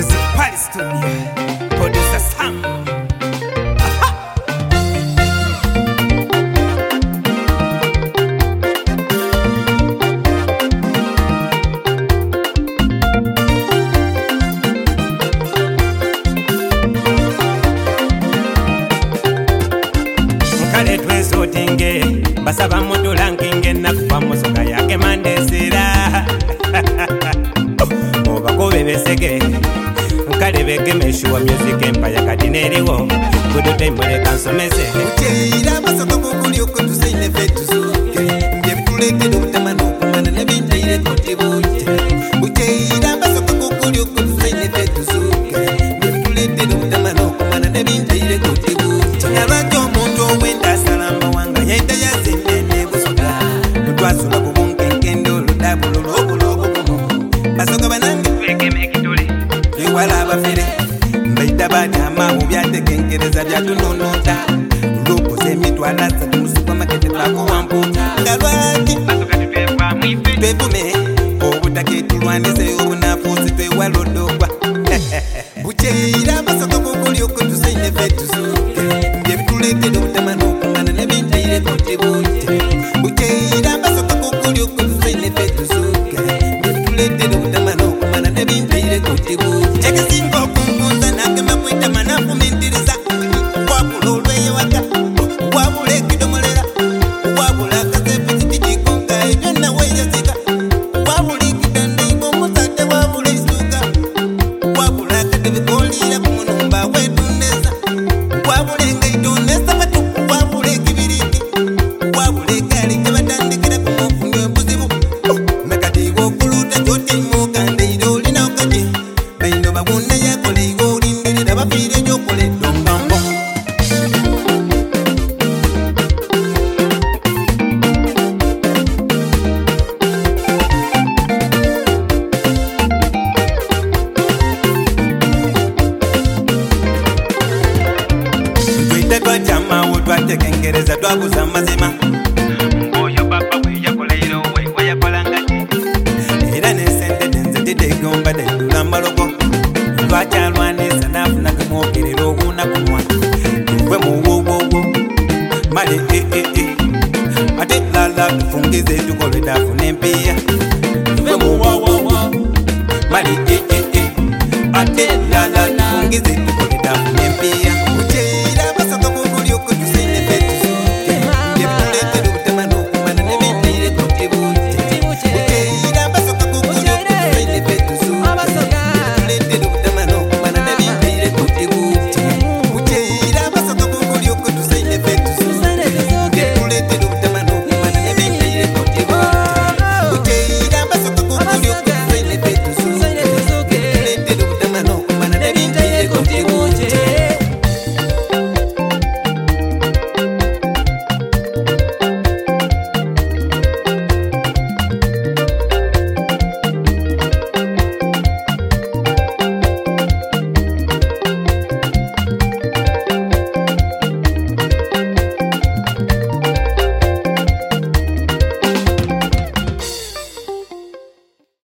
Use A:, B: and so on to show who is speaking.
A: Music Party Studio, producer Sam. Mukale twesotinge basaba mutulankinge nakufa musoka yake mandesera obakobe besege mukale begemeshuwa music empire kati neriwo kudutembere kansomese
B: Ucheira basaka kukuli okutusaine fetuzuke Mbyebutulekedo butamano kumana nebinteire kutibute Ucheira basaka kukuli okutusaine fetuzuke Mbyebutulekedo butamano kumana nebinteire kutibute Nalwaki omuntu owenda salamba wanga yaita yazinene busoga Nutwasula kubunkenkende oludabulo lwobulobukumu Basoka banange twegeme ekituli Ewala abafere Mbaita banyama mubyatekenkereza byatunonota Lukoze emitwala asatu mu supermarket bako wamputa Ngalwaki twevume obutake tulwanise obunafuusi twewalodogwa Bucheira basaka kukuli okutusaine fetuzuke Mbyebutulekedde obutamano okumana nebinteire kutibute Bucheira basaka kukuli okutusaine fetuzuke Mbyebutulekedde obutamano okumana nebinteire kutibute Ekisinga okumbuuza nagamba kwita manafumintiriza wabula olweyewaka wabula ekidomolera wabula akasepikiti kikonka ebyo nawe yazika wabula ekidandaiba omuzadde wabula isuka wabula akadebe kolira ku munumba wetuneza wabula engaito nesabatuku wabula ekibiriti wabula egaali gyebatandikira ku mufunyo ebuzibu nakatiibwa okuluuta gyoteimukandeire olina okaje baino babuna yakoleiga olindirira bafiire gyokoledde ombambo Twiteko kyamawo twatekengereza twabuza amazima Oyo papa weyakoleire owe weyakolanga ki Era nesente denzetetegomba dendula mbalogo Lwakyalwanisa nafunaga mwogerera obunakumwa Tuve muwowowo male Ate lala tufungize tukolwe dafuna empiya Tuve muwowowo male